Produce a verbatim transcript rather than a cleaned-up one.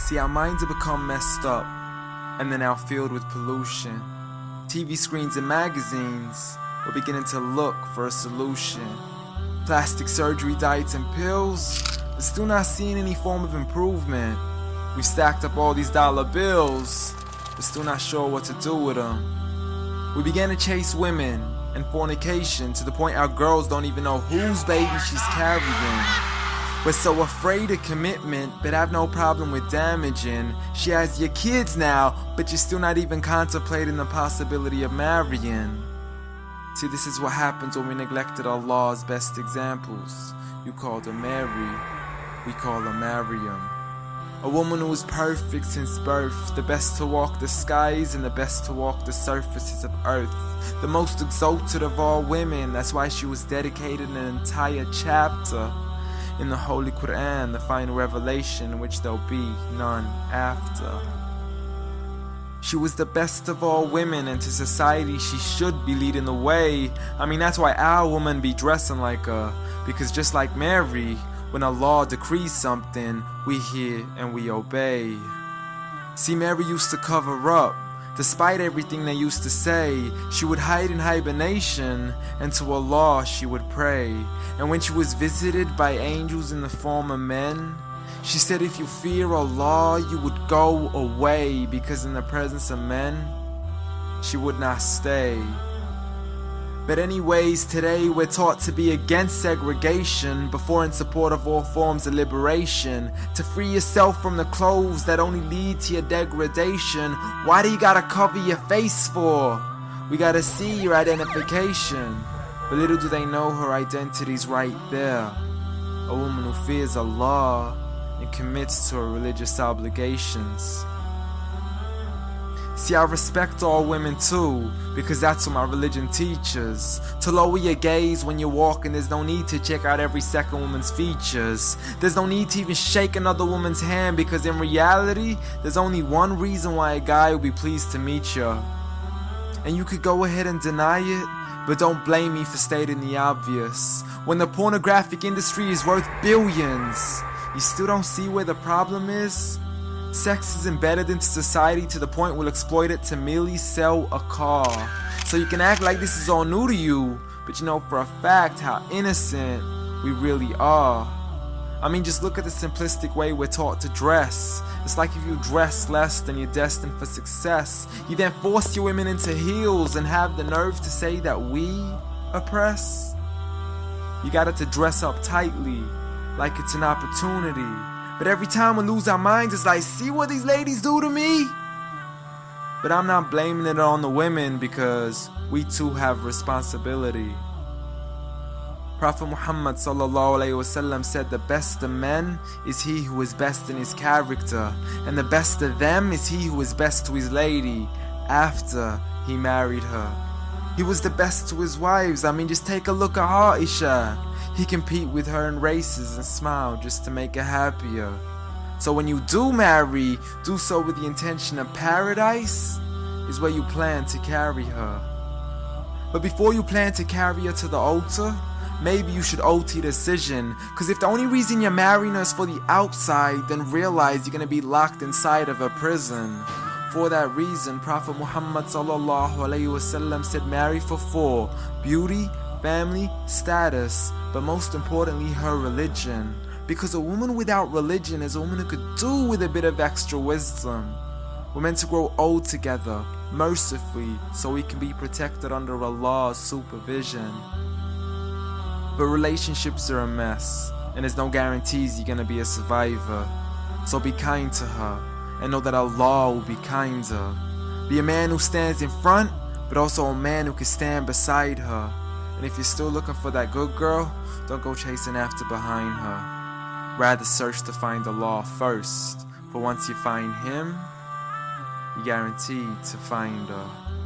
See, our minds have become messed up, and they're now filled with pollution. T V screens and magazines, we're beginning to look for a solution. Plastic surgery, diets, and pills, but still not seeing any form of improvement. We've stacked up all these dollar bills, but still not sure what to do with them. We began to chase women and fornication to the point our girls don't even know whose baby she's carrying. We're so afraid of commitment, but have no problem with damaging. She has your kids now, but you're still not even contemplating the possibility of marrying. See, this is what happens when we neglected Allah's best examples. You called her Mary, we call her Maryam. A woman who was perfect since birth, the best to walk the skies and the best to walk the surfaces of earth. The most exalted of all women, that's why she was dedicated an entire chapter in the Holy Quran, the final revelation in which there'll be none after. She was the best of all women, and to society she should be leading the way. I mean, that's why our women be dressing like her, because just like Mary, when Allah decrees something, we hear and we obey. See, Mary used to cover up. Despite everything they used to say, she would hide in hibernation, and to Allah she would pray. And when she was visited by angels in the form of men, she said if you fear Allah, you would go away, because in the presence of men, she would not stay. But anyways, today we're taught to be against segregation before in support of all forms of liberation. To free yourself from the clothes that only lead to your degradation. Why do you gotta cover your face for? We gotta see your identification. But little do they know her identity's right there. A woman who fears Allah and commits to her religious obligations. See, I respect all women too, because that's what my religion teaches. To lower your gaze when you're walking, there's no need to check out every second woman's features. There's no need to even shake another woman's hand, because in reality, there's only one reason why a guy would be pleased to meet you. And you could go ahead and deny it, but don't blame me for stating the obvious. When the pornographic industry is worth billions, you still don't see where the problem is? Sex is embedded into society to the point we'll exploit it to merely sell a car. So you can act like this is all new to you, but you know for a fact how innocent we really are. I mean, just look at the simplistic way we're taught to dress. It's like if you dress less, then you're destined for success. You then force your women into heels and have the nerve to say that we oppress. You got it to dress up tightly, like it's an opportunity. But every time we lose our minds, it's like, see what these ladies do to me? But I'm not blaming it on the women, because we too have responsibility. Prophet Muhammad sallallahu alaihi wasallam said the best of men is he who is best in his character, and the best of them is he who is best to his lady after he married her. He was the best to his wives. I mean, just take a look at Aisha. He compete with her in races and smile just to make her happier. So when you do marry, do so with the intention of paradise is where you plan to carry her. But before you plan to carry her to the altar, maybe you should alter your decision. Cause if the only reason you're marrying her is for the outside, then realize you're gonna be locked inside of a prison. For that reason, Prophet Muhammad sallallahu alaihi wasallam said marry for four: beauty, family, status, but most importantly her religion. Because a woman without religion is a woman who could do with a bit of extra wisdom. We're meant to grow old together, mercifully, so we can be protected under Allah's supervision. But relationships are a mess, and there's no guarantees you're gonna be a survivor. So be kind to her, and know that Allah will be kinder. Be a man who stands in front, but also a man who can stand beside her. And if you're still looking for that good girl, don't go chasing after behind her. Rather search to find Allah first, for once you find Him, you're guaranteed to find her.